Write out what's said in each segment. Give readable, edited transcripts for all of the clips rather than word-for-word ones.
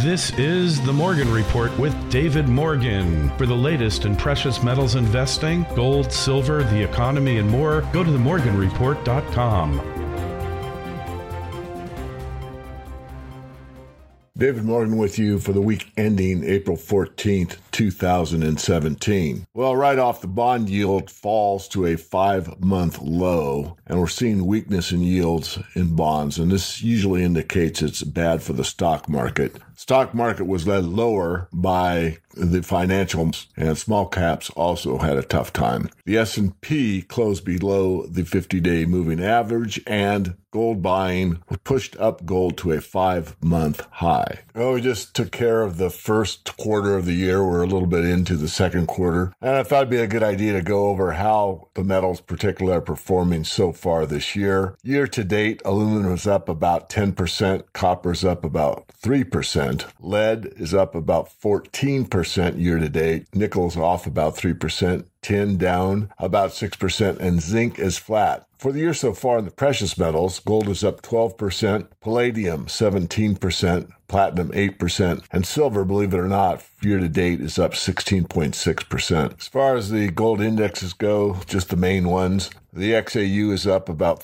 This is the Morgan Report with David Morgan. For the latest in precious metals investing, gold, silver, the economy, and more, go to themorganreport.com. David Morgan with you for the week ending April 14th, 2017. Well, right off, the bond yield falls to a 5-month low, and we're seeing weakness in yields in bonds, and this usually indicates it's bad for the stock market. Stock market was led lower by the financials, and small caps also had a tough time. The S&P closed below the 50-day moving average, and gold buying pushed up gold to a 5-month high. Well, we just took care of the first quarter of the year. We're a little bit into the second quarter, and I thought it'd be a good idea to go over how the metals particularly are performing so far this year. Year to date, aluminum is up about 10%, copper's up about 3%. Lead is up about 14% year to date. Nickel's off about 3%. Tin down about 6%, and zinc is flat. For the year so far in the precious metals, gold is up 12%, palladium 17%, platinum 8%, and silver, believe it or not, year to date is up 16.6%. As far as the gold indexes go, just the main ones, the XAU is up about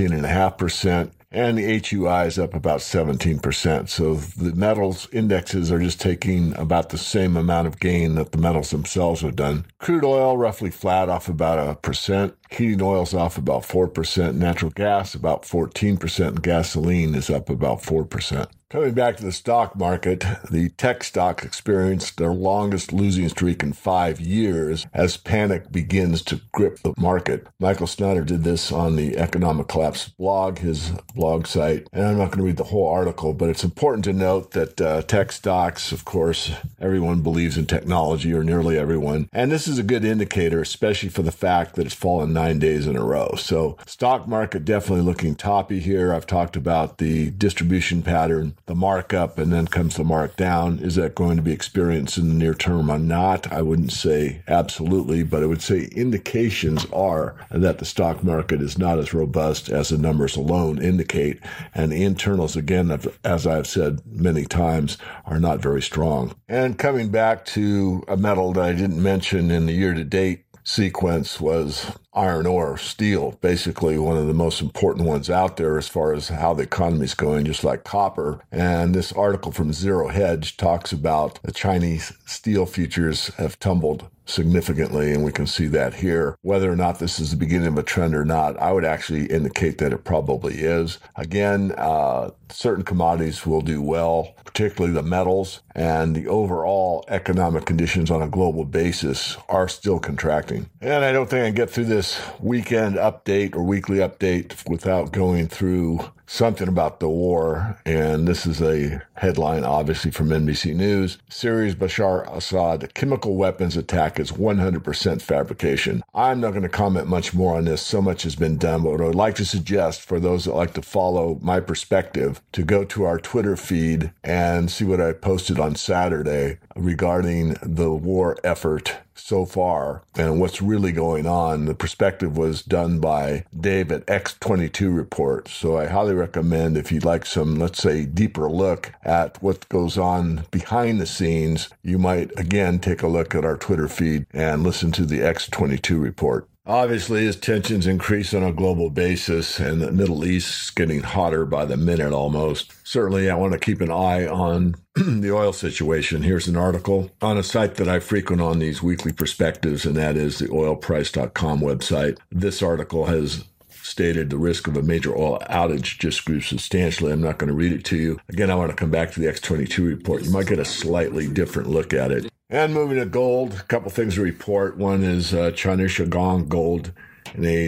13.5%. And the HUI is up about 17%. So the metals indexes are just taking about the same amount of gain that the metals themselves have done. Crude oil roughly flat off about 1%. Heating oil's off about 4%. Natural gas about 14%. And gasoline is up about 4%. Coming back to the stock market, the tech stocks experienced their longest losing streak in 5 years as panic begins to grip the market. Michael Snyder did this on the Economic Collapse blog, his blog site, and I'm not going to read the whole article, but it's important to note that tech stocks, of course, everyone believes in technology, or nearly everyone, and this is a good indicator, especially for the fact that it's fallen 9 days in a row. So stock market definitely looking toppy here. I've talked about the distribution pattern, the markup, and then comes the markdown. Is that going to be experienced in the near term or not? I wouldn't say absolutely, but I would say indications are that the stock market is not as robust as the numbers alone indicate, and the internals, again, as I've said many times, are not very strong. And coming back to a metal that I didn't mention in the year-to-date sequence was iron ore, steel, basically one of the most important ones out there as far as how the economy is going, just like copper. And this article from Zero Hedge talks about the Chinese steel futures have tumbled significantly, and we can see that here. Whether or not this is the beginning of a trend or not, I would actually indicate that it probably is. Again, certain commodities will do well, particularly the metals, and the overall economic conditions on a global basis are still contracting. And I don't think I can get through this weekend update or weekly update without going through something about the war, and this is a headline, obviously, from NBC News. Syria's Bashar Assad chemical weapons attack is 100% fabrication. I'm not going to comment much more on this. So much has been done, but what I would like to suggest for those that like to follow my perspective to go to our Twitter feed and see what I posted on Saturday regarding the war effort so far and what's really going on. The perspective was done by Dave at X22 Report. So I highly recommend, if you'd like some, let's say, deeper look at what goes on behind the scenes, you might, again, take a look at our Twitter feed and listen to the X22 Report. Obviously, as tensions increase on a global basis and the Middle East is getting hotter by the minute almost, certainly I want to keep an eye on the oil situation. Here's an article on a site that I frequent on these weekly perspectives, and that is the oilprice.com website. This article has stated the risk of a major oil outage just grew substantially. I'm not going to read it to you. Again, I want to come back to the X22 report. You might get a slightly different look at it. And moving to gold, a couple things to report. One is China Shuangong Gold in a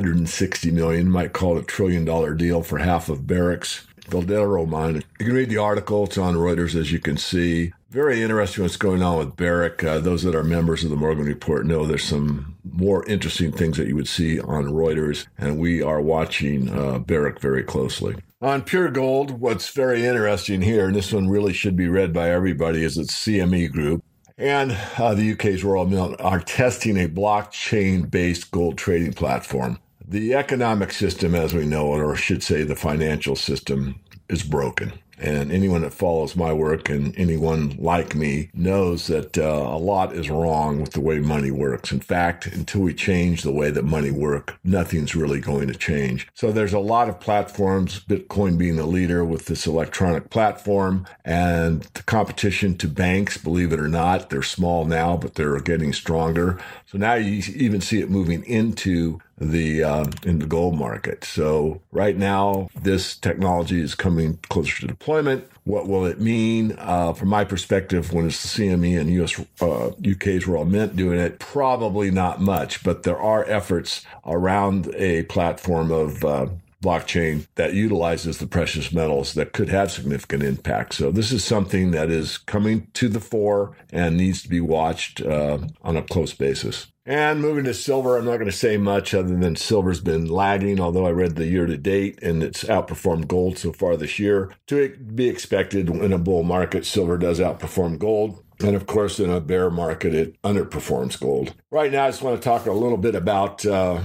$960 million, might call it $1 trillion deal for half of Barrick's Veladero mine. You can read the article. It's on Reuters, as you can see. Very interesting what's going on with Barrick. Those that are members of the Morgan Report know there's some more interesting things that you would see on Reuters, and we are watching Barrick very closely. On Pure Gold, what's very interesting here, and this one really should be read by everybody, is it's CME Group and the UK's Royal Mint are testing a blockchain-based gold trading platform. The economic system, as we know it, or I should say the financial system, is broken. And anyone that follows my work and anyone like me knows that a lot is wrong with the way money works. In fact, until we change the way that money works, nothing's really going to change. So there's a lot of platforms, Bitcoin being the leader with this electronic platform, and the competition to banks, believe it or not, they're small now, but they're getting stronger. So now you even see it moving into the gold market. So right now, this technology is coming closer to deployment. What will it mean? From my perspective, when it's the CME and UK's were all meant doing it, probably not much, but there are efforts around a platform of blockchain that utilizes the precious metals that could have significant impact. So this is something that is coming to the fore and needs to be watched on a close basis. And moving to silver, I'm not going to say much other than silver's been lagging, although I read the year to date and it's outperformed gold so far this year. To be expected, in a bull market, silver does outperform gold. And of course, in a bear market, it underperforms gold. Right now, I just want to talk a little bit about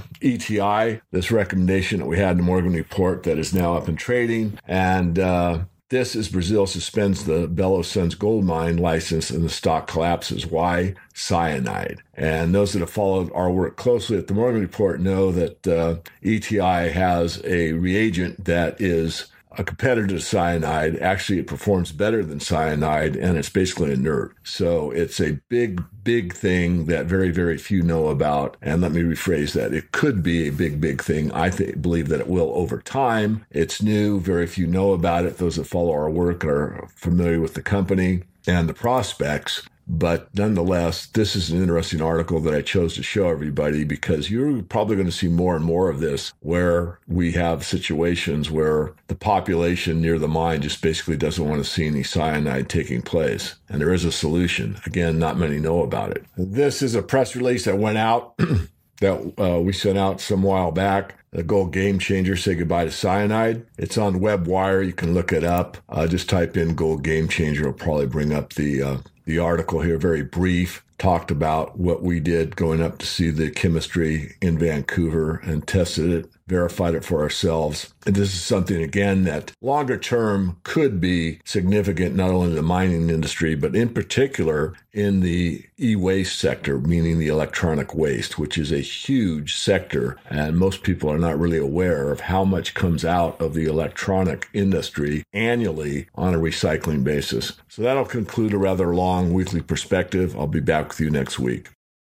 ETI, this recommendation that we had in the Morgan report that is now up and trading. And this is Brazil suspends the Belo Sun's gold mine license and the stock collapses. Why? Cyanide. And those that have followed our work closely at the Morgan report know that ETI has a reagent that is a competitor to cyanide. Actually, it performs better than cyanide, and it's basically inert. So it's a big thing that very, very few know about. And let me rephrase that. It could be a big thing. I believe that it will over time. It's new. Very few know about it. Those that follow our work are familiar with the company and the prospects. But nonetheless, this is an interesting article that I chose to show everybody because you're probably going to see more and more of this where we have situations where the population near the mine just basically doesn't want to see any cyanide taking place. And there is a solution. Again, not many know about it. This is a press release that went out that we sent out some while back. The Gold Game Changer, say goodbye to cyanide. It's on WebWire. You can look it up. Just type in Gold Game Changer. It'll probably bring up the article here, very brief, talked about what we did going up to see the chemistry in Vancouver and tested it, verified it for ourselves. And this is something, again, that longer term could be significant, not only in the mining industry, but in particular in the e-waste sector, meaning the electronic waste, which is a huge sector. And most people are not really aware of how much comes out of the electronic industry annually on a recycling basis. So that'll conclude a rather long weekly perspective. I'll be back with you next week.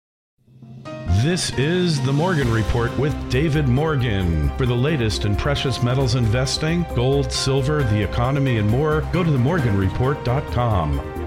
This is the Morgan Report with David Morgan. For the latest in precious metals investing, gold, silver, the economy, and more, go to themorganreport.com.